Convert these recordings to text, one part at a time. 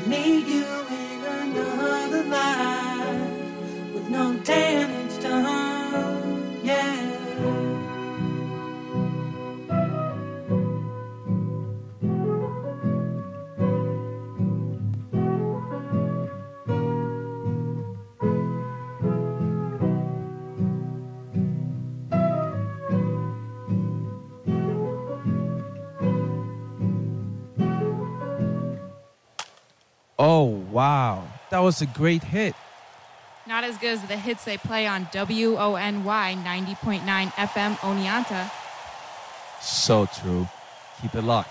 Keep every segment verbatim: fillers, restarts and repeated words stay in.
meet you in another life with no damage done, yeah. Oh, wow. That was a great hit. Not as good as the hits they play on W O N Y ninety point nine F M Oneonta. So true. Keep it locked.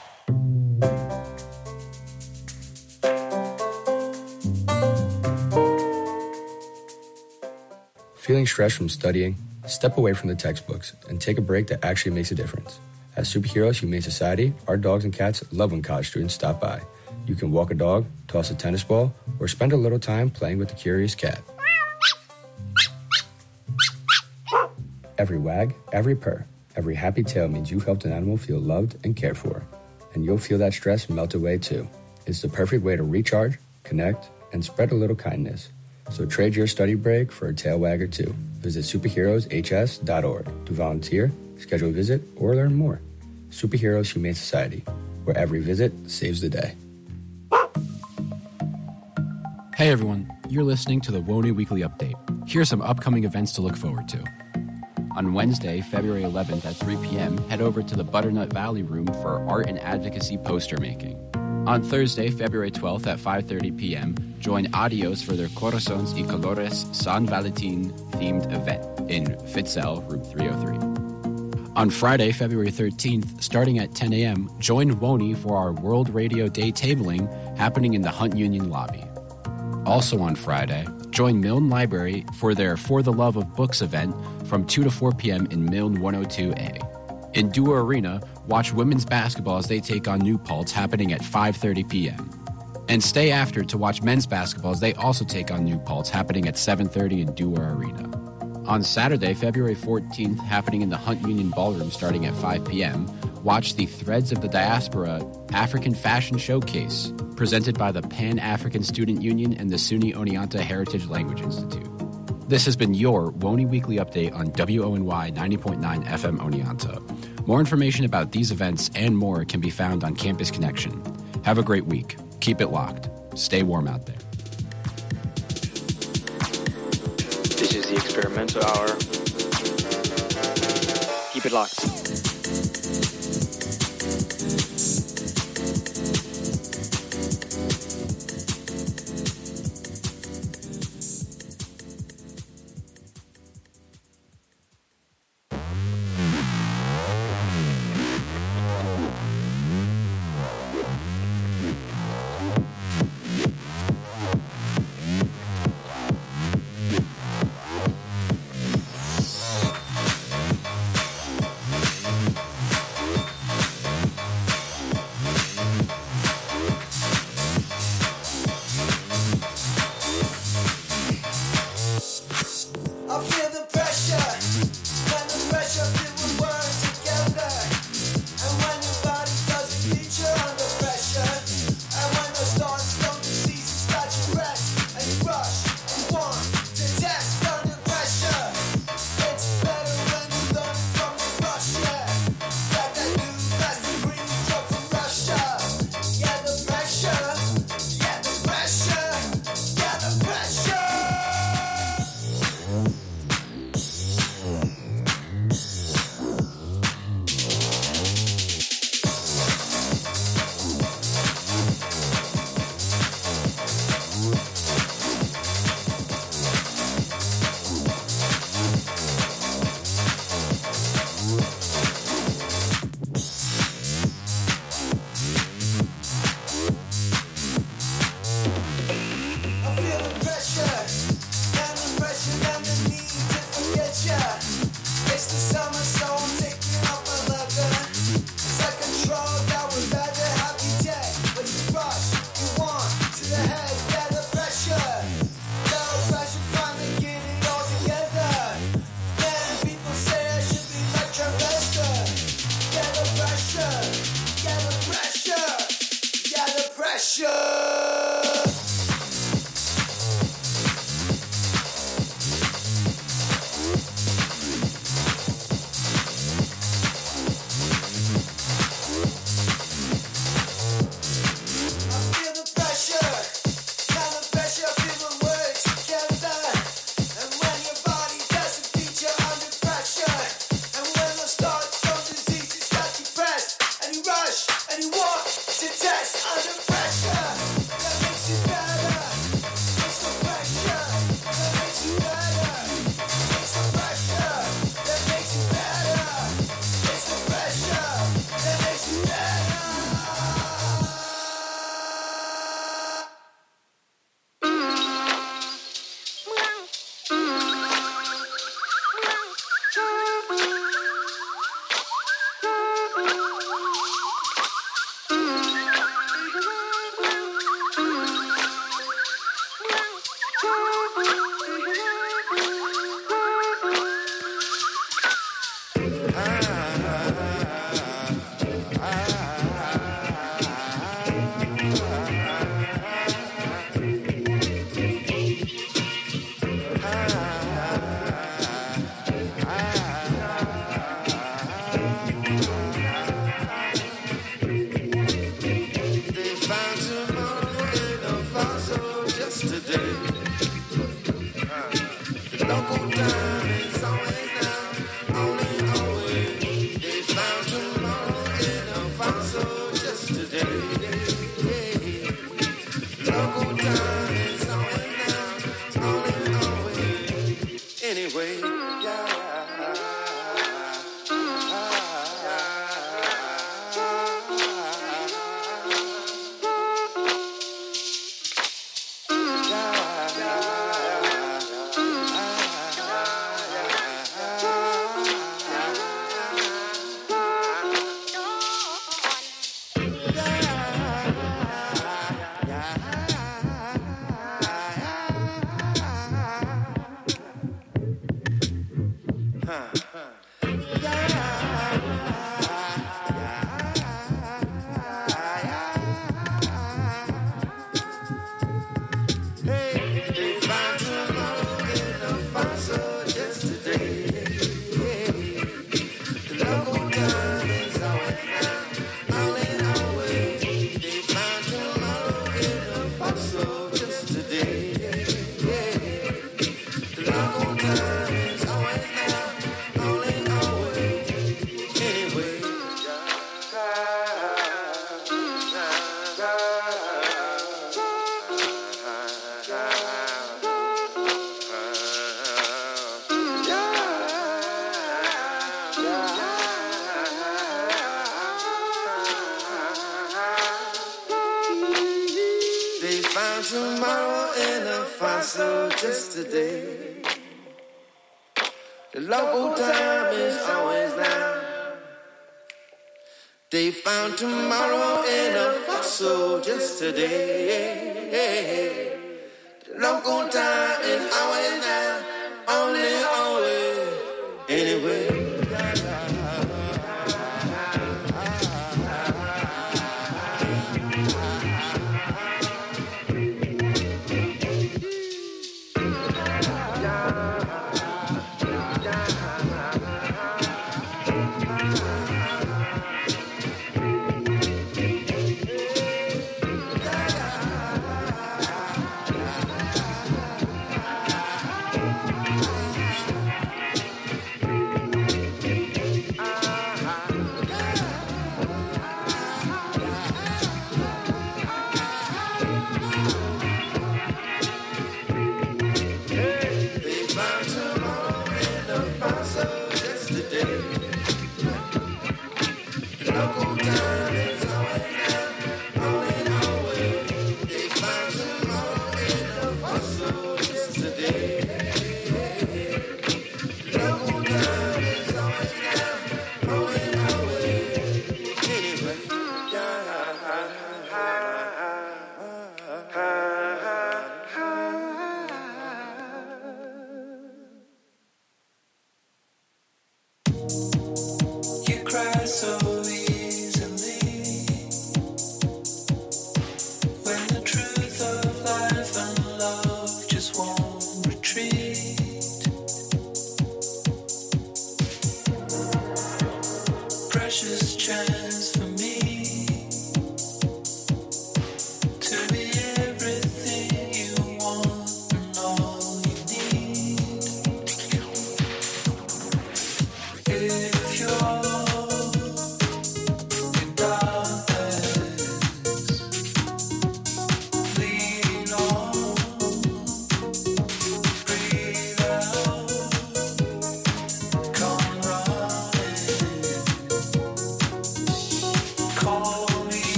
Feeling stressed from studying? Step away from the textbooks and take a break that actually makes a difference. At Superheroes Humane Society, our dogs and cats love when college students stop by. You can walk a dog, toss a tennis ball, or spend a little time playing with the curious cat. Every wag, every purr, every happy tail means you've helped an animal feel loved and cared for. And you'll feel that stress melt away too. It's the perfect way to recharge, connect, and spread a little kindness. So trade your study break for a tail wag or two. Visit superheroes h s dot org to volunteer, schedule a visit, or learn more. Superheroes Humane Society, where every visit saves the day. Hey everyone, you're listening to the W O N Y Weekly Update. Here are some upcoming events to look forward to. On Wednesday, February eleventh at three p.m., head over to the Butternut Valley Room for art and advocacy poster making. On Thursday, February twelfth at five thirty p.m., join Adios for their Corazones y Colores San Valentin themed event in Fitzel, Room three oh three. On Friday, February thirteenth, starting at ten a.m., join W O N Y for our World Radio Day tabling happening in the Hunt Union lobby. Also on Friday, join Milne Library for their For the Love of Books event from two to four p.m. in Milne one oh two A. In Dewar Arena, watch women's basketball as they take on New Paltz happening at five thirty p.m. And stay after to watch men's basketball as they also take on New Paltz happening at seven thirty in Dewar Arena. On Saturday, February fourteenth, happening in the Hunt Union Ballroom starting at five p.m., watch the Threads of the Diaspora African Fashion Showcase, presented by the Pan-African Student Union and the SUNY Oneonta Heritage Language Institute. This has been your W O N Y Weekly Update on W O N Y ninety point nine F M Oneonta. More information about these events and more can be found on Campus Connection. Have a great week. Keep it locked. Stay warm out there. This is the Experimental Hour. Keep it locked. pressure. Tomorrow in a fossil just today. The local time is always now. They found tomorrow in a fossil just today. The local time is always now. Only always. Anyway.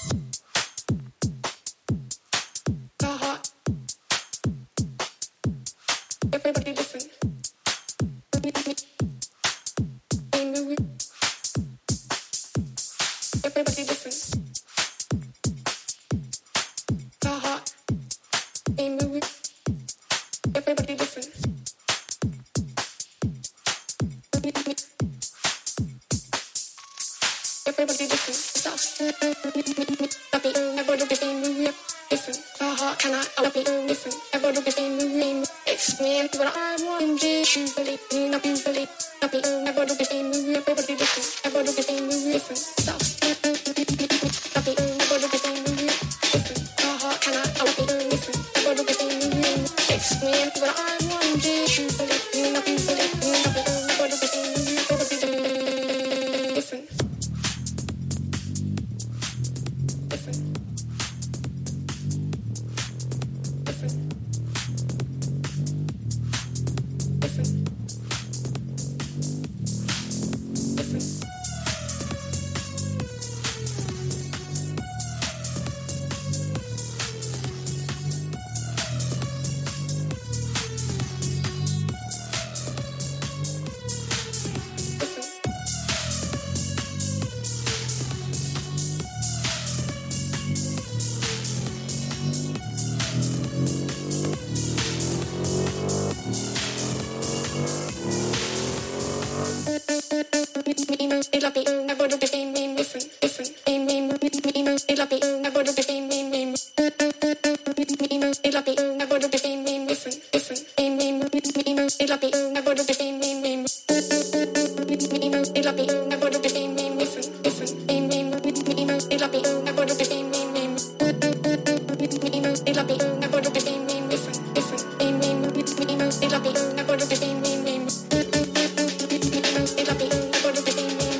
Everybody listen. Everybody listen. The heart ain't moving. Everybody listen. Everybody listen. Stop. Happy, never do the same move. Listen. The heart cannot. Happy, listen. Never do the same move. Explain what I want. Usually, not usually. Happy, never do the same move. Everybody listen. Never do the same move. Listen. Stop. Happy, never do the same move. Listen. The heart cannot. Happy, listen. Never do the same move. Explain what I want. Usually, not usually. Happy, never do the same move. Everybody listen. Listen. Listen. Listen. Listen. It'll be never do the same name. Listen, listen. Name, name, name. It'll be never do the same name. Name. It'll be never do the same name. Listen, listen. Name, name, name. It'll be never do the same name. Name. It'll be never do the same name. Listen, listen. Name, name, name. It'll be never do the same name. Name. It'll be never do the same name. Listen, listen. Name, name, name. It'll be never do the same name. Name. It'll be never do the same name.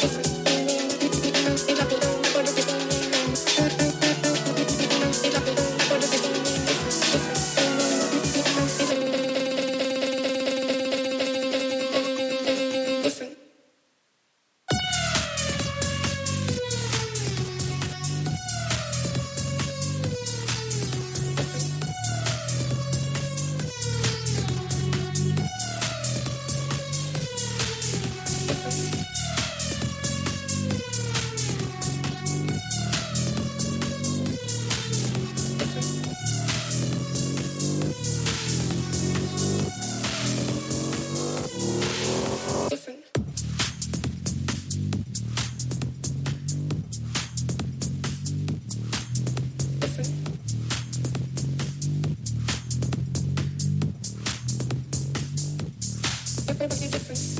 Everybody listen.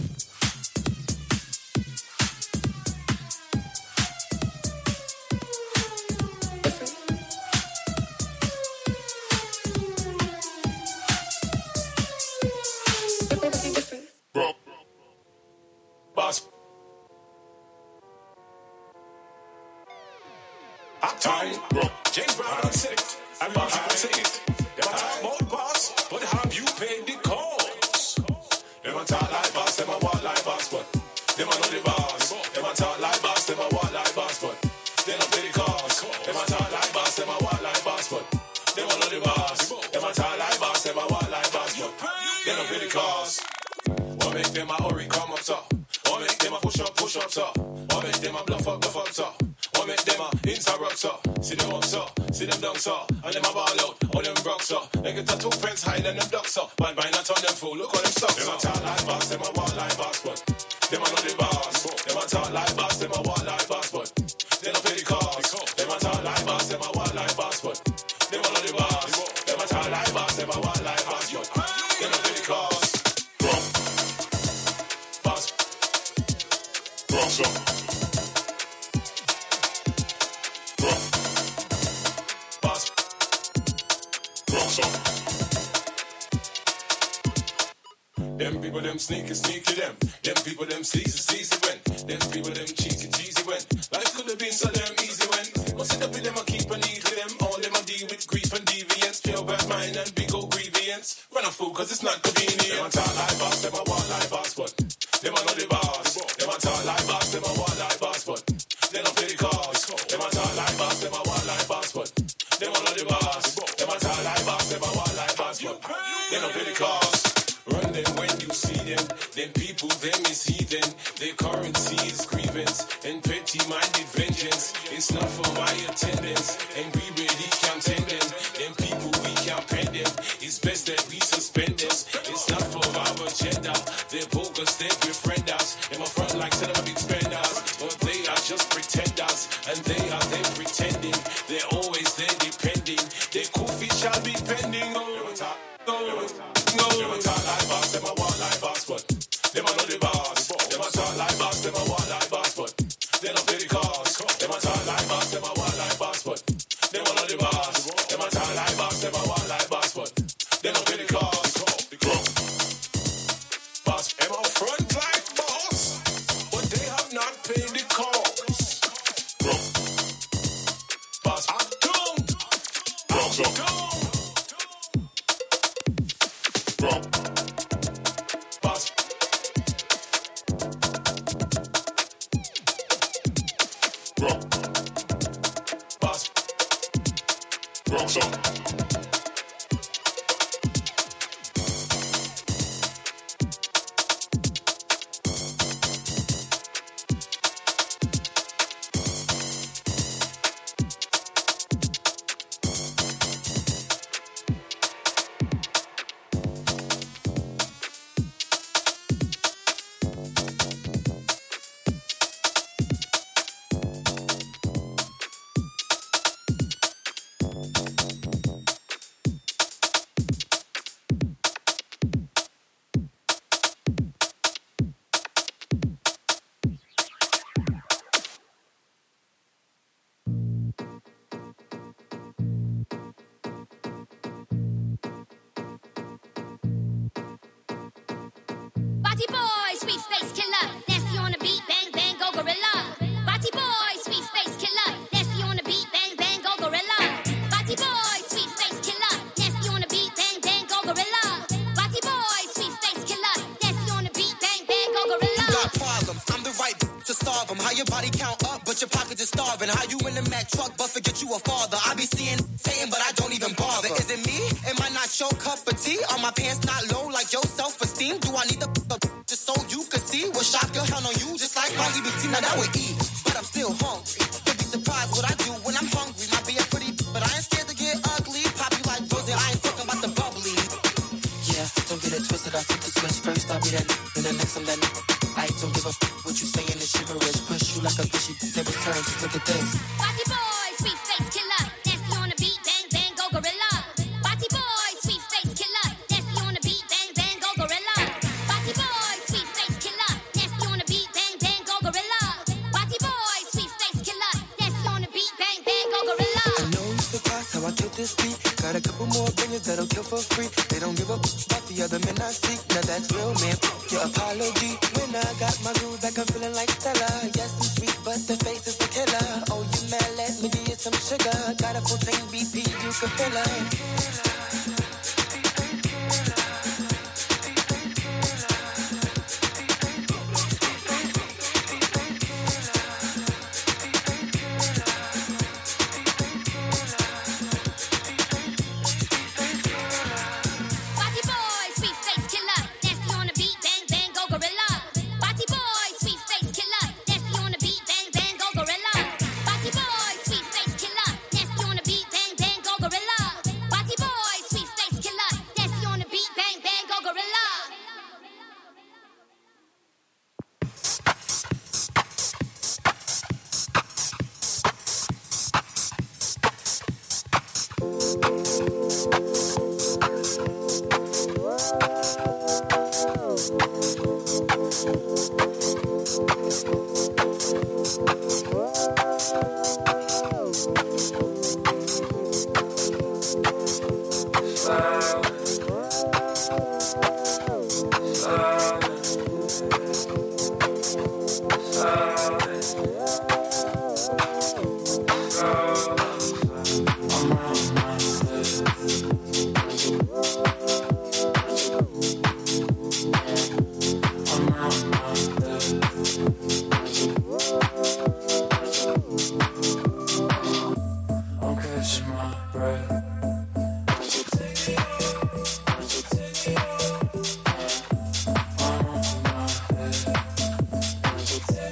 Everybody listen. Bro. Boss. Uptown, bro. James Brown said it. And Boss I say it. Them a talk about boss, but have you paid the cost? Them a talk like boss, them a walk like boss, but them a know the boss. Them a talk like boss, them a walk like boss, but they don't pay the cost. Them a talk like boss, them a walk like boss, but them a know the boss. Them a talk like boss, them a walk like boss, but they don't pay the cost. What make them a hurry come up top? What make them a push up, push up top? What make them a bluff up, bluff up top? What make them a interrupt up? See them up so, see them down so, and them a ball out, all them broke so. They get a two pence higher than them ducks so. Bad by not on them fool, look how them stuck. Them a talk like boss, them a walk like boss, but them a know the boss. Them a talk like boss, them a walk like boss, but they don't pay the cost. Them a talk like boss, them a walk like boss, but them a know the boss. Them a talk like boss, them a walk like boss, but they don't pay the cost. Bro, boss, bro, so. Them people, them sneaky, sneaky, them. Them people, them sleazy, sleazy, when. Them people, them cheesy, cheesy, when. Life could have been so damn easy, when. What's it up with them, I keep on eat with them. All them I deal with grief and deviance. Pure bad mind and big old grievance. Run a fool, cause it's not convenient. Them a talk like boss, them a walk like boss, but them a know the boss. Them a talk like boss, them a walk like boss, but they don't pay the cost. Them a talk like boss, Their currency is grievance and petty-minded vengeance. It's not for my attendance, and we really can't tend them. Them people we can't pen them. It's best that we suspend them. It's not for our agenda. They're bogus, they befriend us. In my front like tell them big spenders, but they are just pretenders, and they are they pretending. They're always there depending. Their coffee shall be pending. Oh, no, no, no. Talk like boss, them a want like boss, but them a know the boss. Them a talk like boss, them a want like boss, but they don't pay the cost. Them a talk like boss, them a want like boss, but them a know the boss. Them a talk like boss, them a want like boss, but they don't pay the cost. Boss, them a front like boss, but they have not paid the cost. Boss, I'm done. I'm done. Boss. Boss. Wrong song.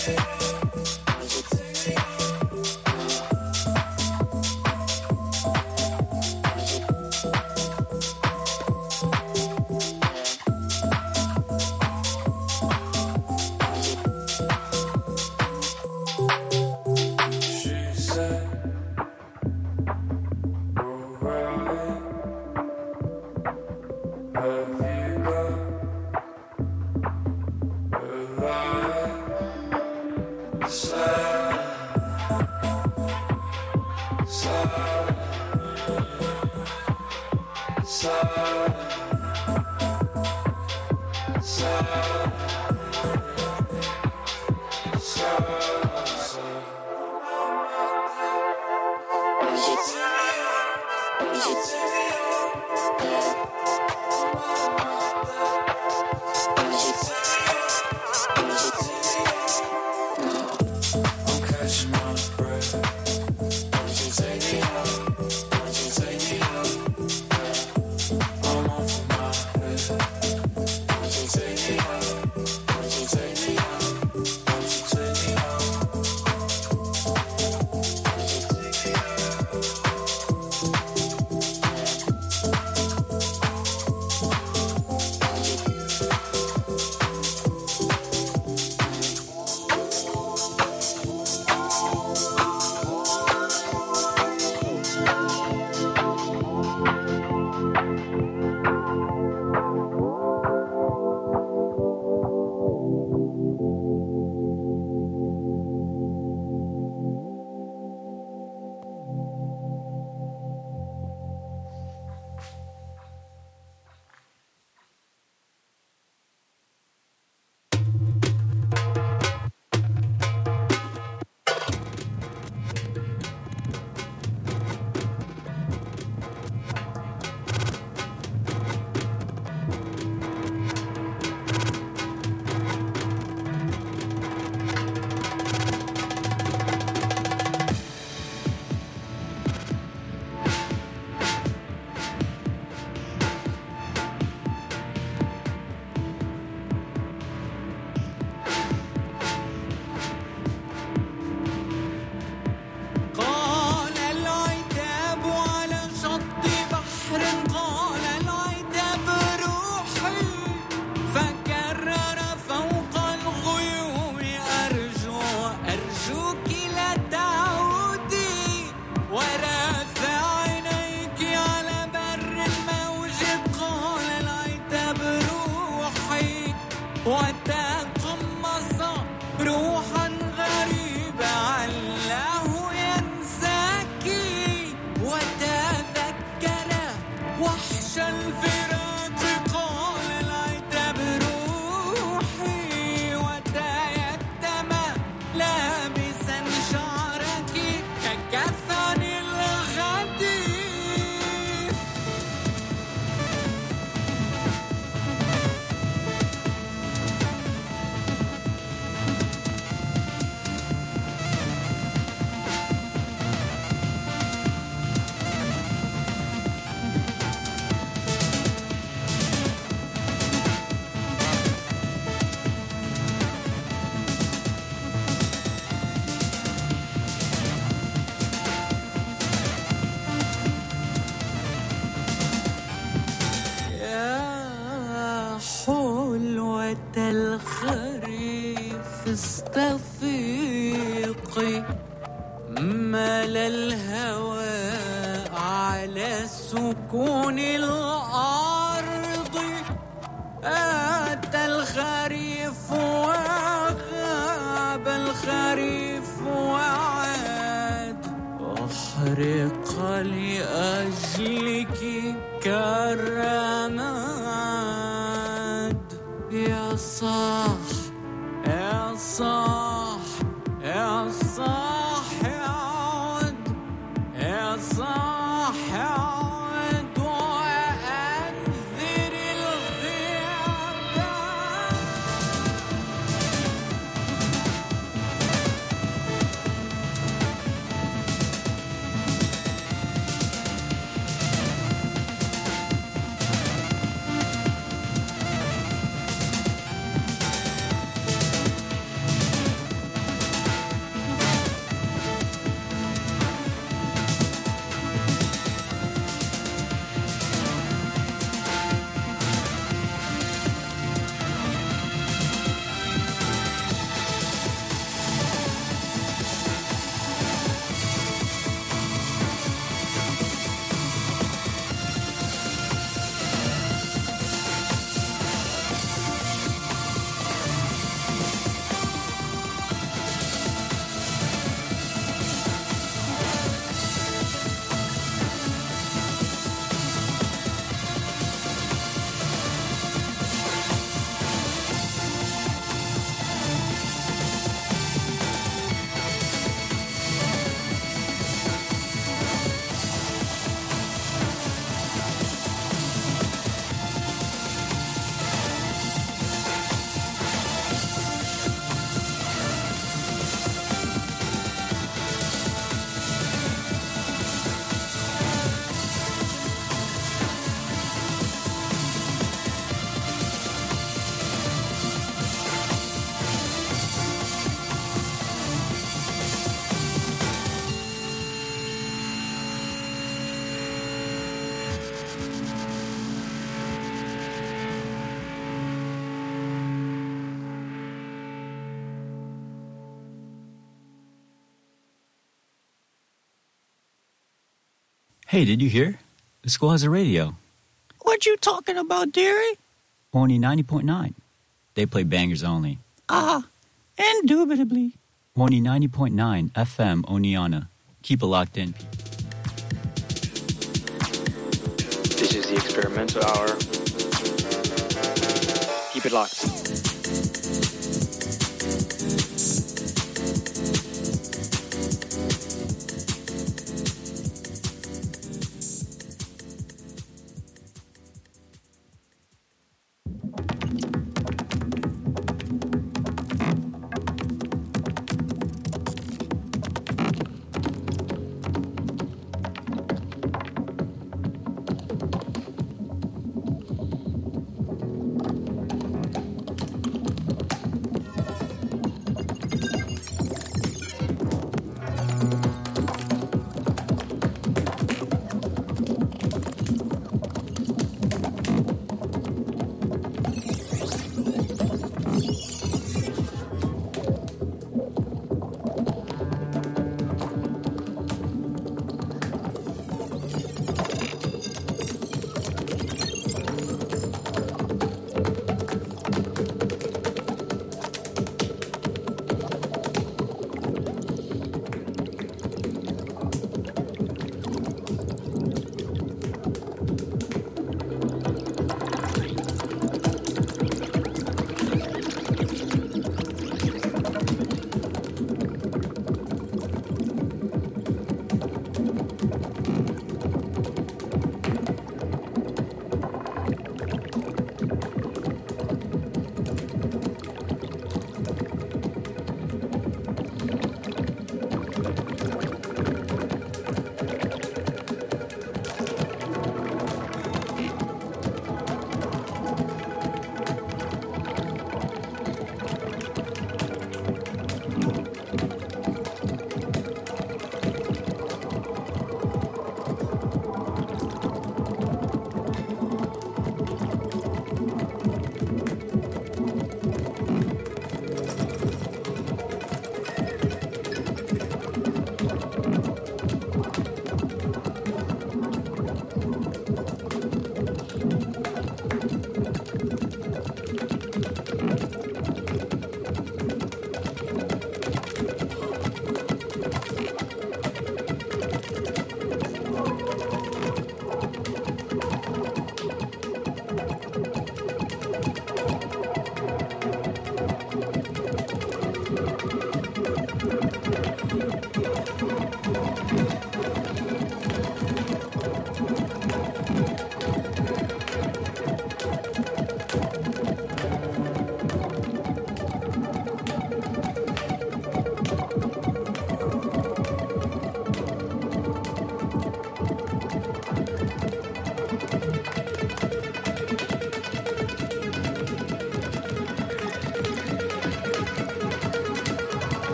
الخريف استفيقي مال الهواء على سكون الأرض أتى الخريف وغاب الخريف وعاد أحرق لأجلك كرامات يا صاح يا صاح يا صاح عود يا صاح عود وأنذر الغيابة Hey, did you hear? The school has a radio. What you talking about, dearie? Only ninety point nine. They play bangers only. Ah, indubitably. Only ninety point nine F M Oneonta. Keep it locked in. This is the Experimental Hour. Keep it locked.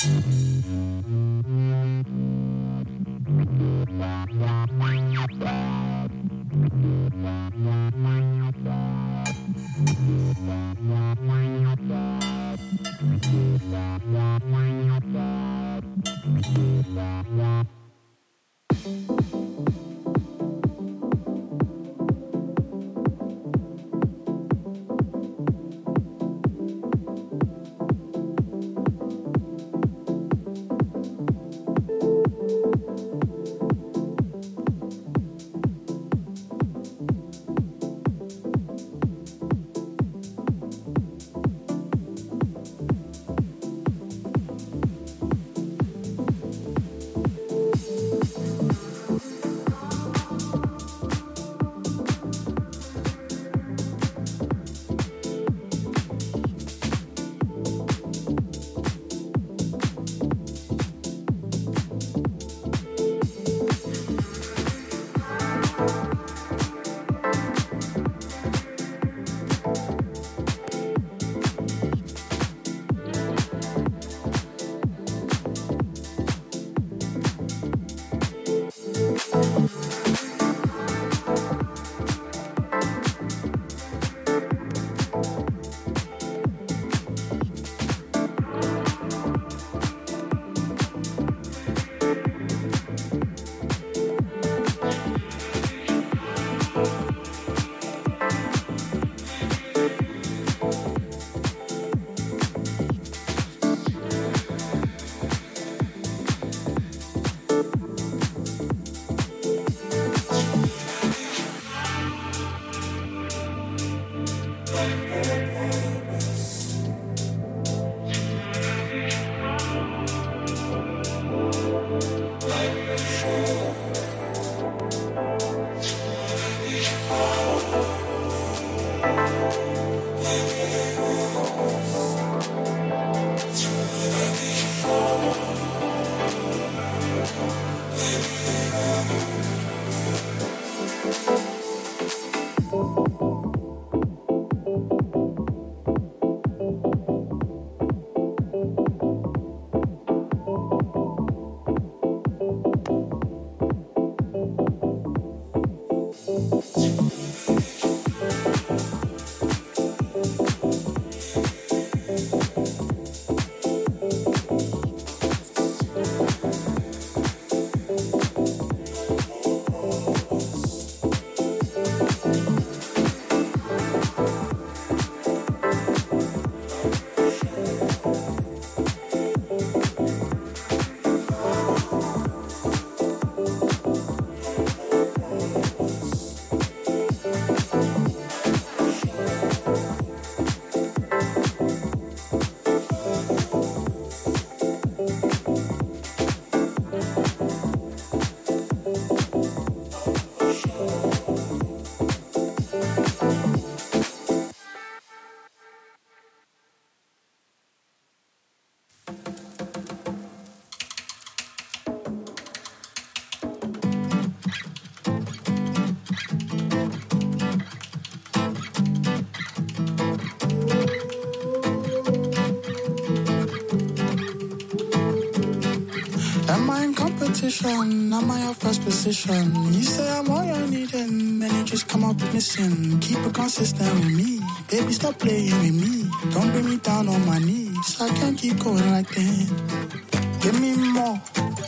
Am I in competition? Am I your first position? You say I'm all you're needing, then you just come up missing. Keep it consistent with me, baby, stop playing with me. Don't bring me down on my knees, I can't keep going like this. Give me more,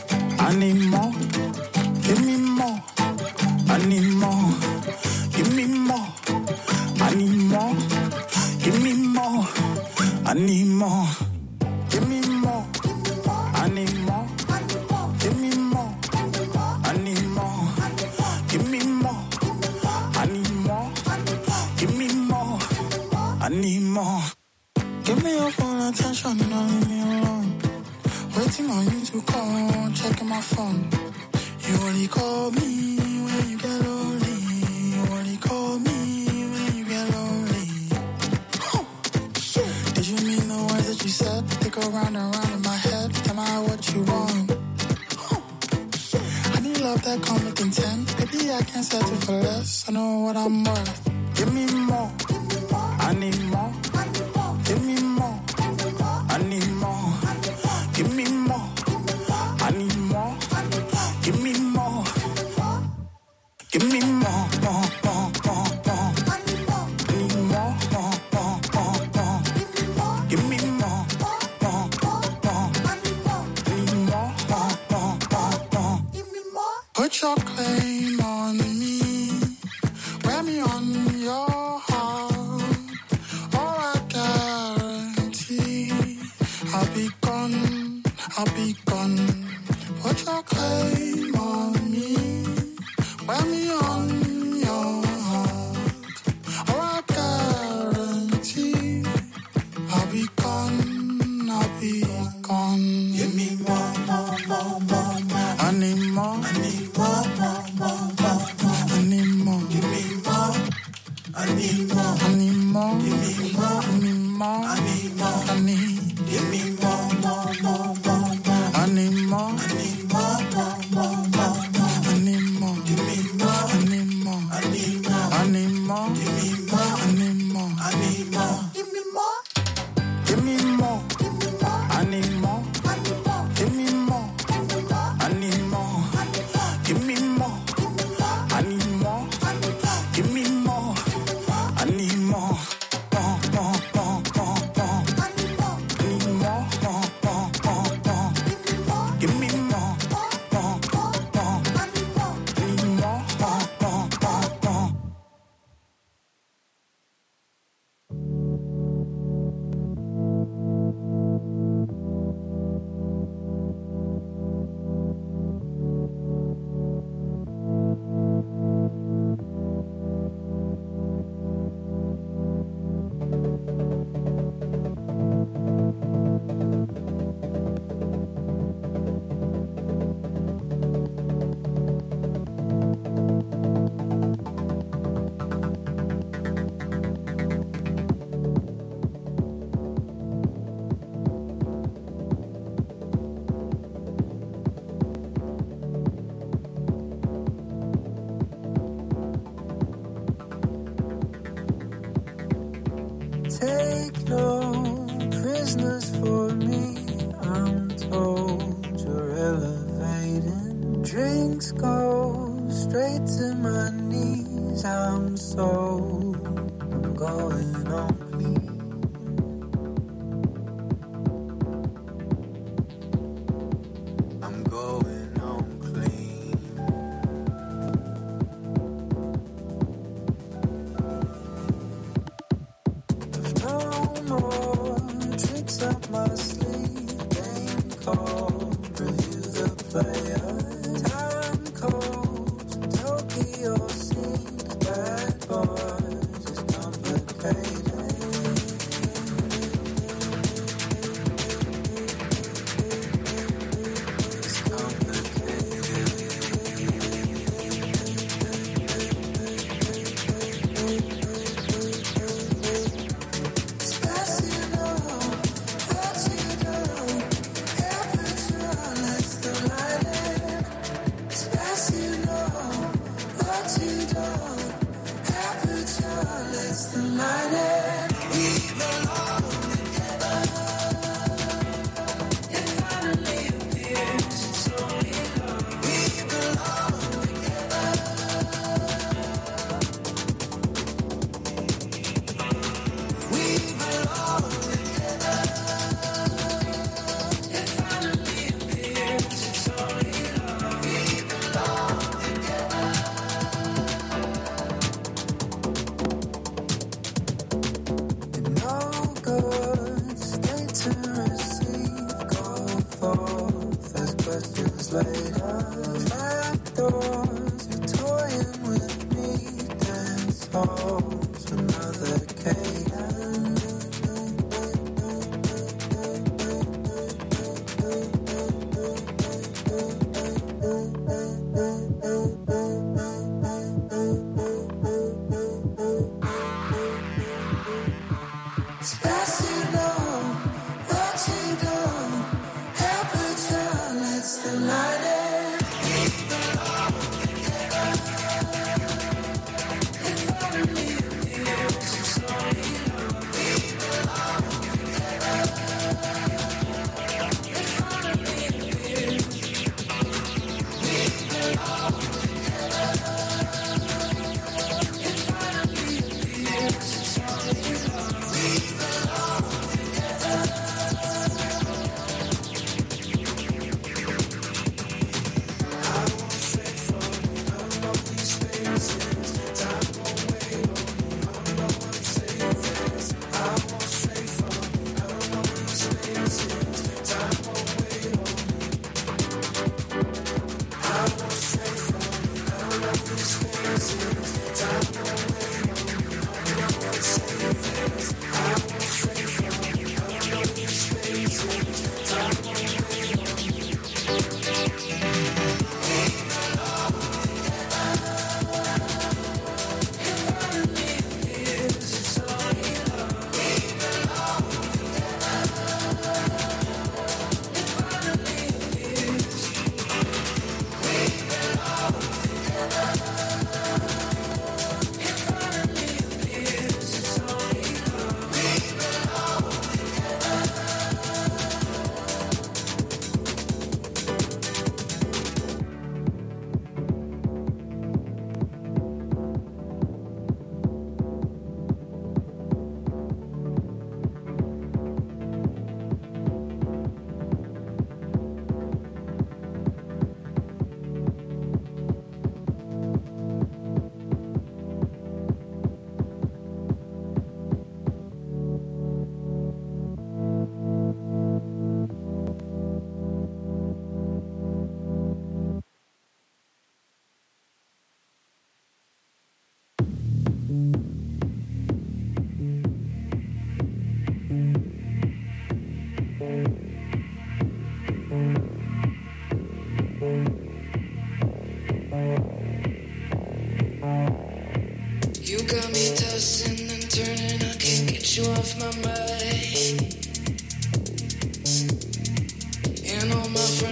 I need more. Give me more, I need more. Give me more, I need more. Give me more, I need more. Give me more, I need more. Give me more, I need more. Give me more, I need more. Give me more, I need more. Give me your full attention, don't leave me alone. Waiting on you to call, checking my phone. You only call me when you get lonely. You only call me when you get lonely. Oh, did you mean the words that you said? They go round and round in my head. Am I what you want? Oh, I need love that come with intent. Baby, I can't settle for less. I know what I'm worth. Give me more, I need more. Give me more, I need more. Give me more. I'll be gone. Put your claim on me. Wear me on your heart. Or I guarantee I'll be gone, I'll be gone. Give me more, more, more, more, more. I need more. I need more, more, more, more, more. I need more. Give me more. I need more. I need more. Give me more. I need more. I need more. I need. Give me more, more, more, more, more. I need more. I need more, more, more, more, more. I need more. Give me more. I need more. I need more. I need more. Give me more. I need more. I need more. Give me more. Give me more. Give me more. I need more. I need more. Give me more. Give me more. I need more. Give me more. I need more. Give me more. I need more. More, more, more, more, more. I need more. I need more. More, more, more, more. Give me more. More, more, more. I need more. I need more. More, more, more, more. Take no prisoners for me. I'm told you're elevating. Drinks go straight to my knees. I'm sold. I'm going on clean. I'm going on clean. No more tricks up my sleeve. Game called, review the players. Time cold, Tokyo scenes. Bad boys, it's complicated. It's the light.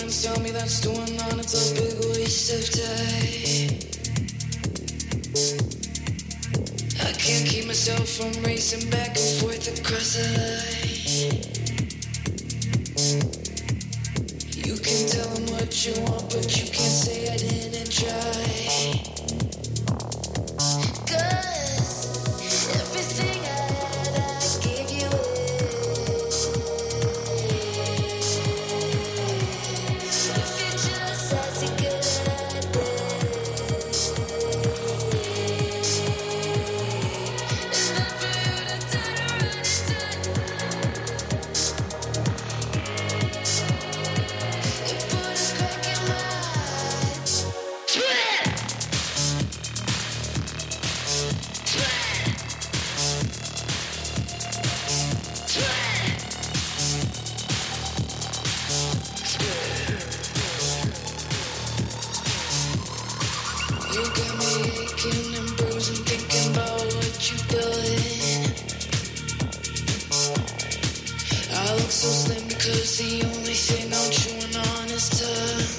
friends tell me that's going on, it's a big waste of time. I can't keep myself from racing back and forth across the line. You can tell them what you want, but you can't say I didn't try. 'Cause everything I had, I gave you if you just ask a good so slim because the only thing I'm chewing on is tongue.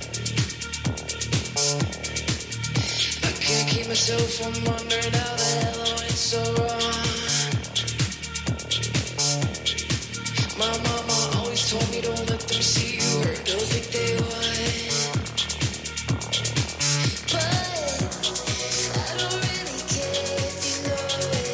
I can't keep myself from wondering how the hell I went so wrong. My mama always told me don't let them see you hurt, don't think they would. But I don't really care if you know it.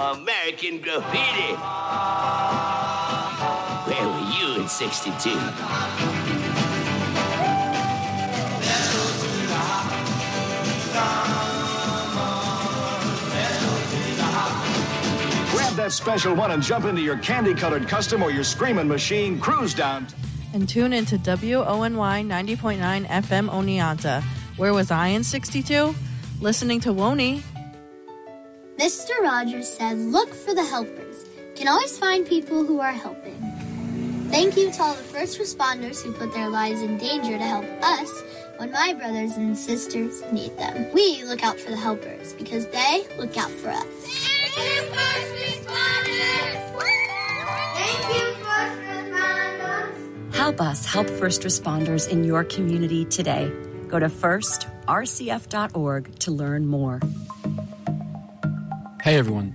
American Graffiti. Where were you in sixty-two? Grab that special one and jump into your candy-colored custom or your screaming machine. Cruise down. And tune into W O N Y ninety point nine F M Oneonta. Where was I in sixty-two? Listening to Woney. Mister Rogers said, look for the helpers. You can always find people who are helping. Thank you to all the first responders who put their lives in danger to help us when my brothers and sisters need them. We look out for the helpers because they look out for us. Thank you, first responders! Thank you, first responders! Help us help first responders in your community today. Go to first r c f dot org to learn more. Hey everyone,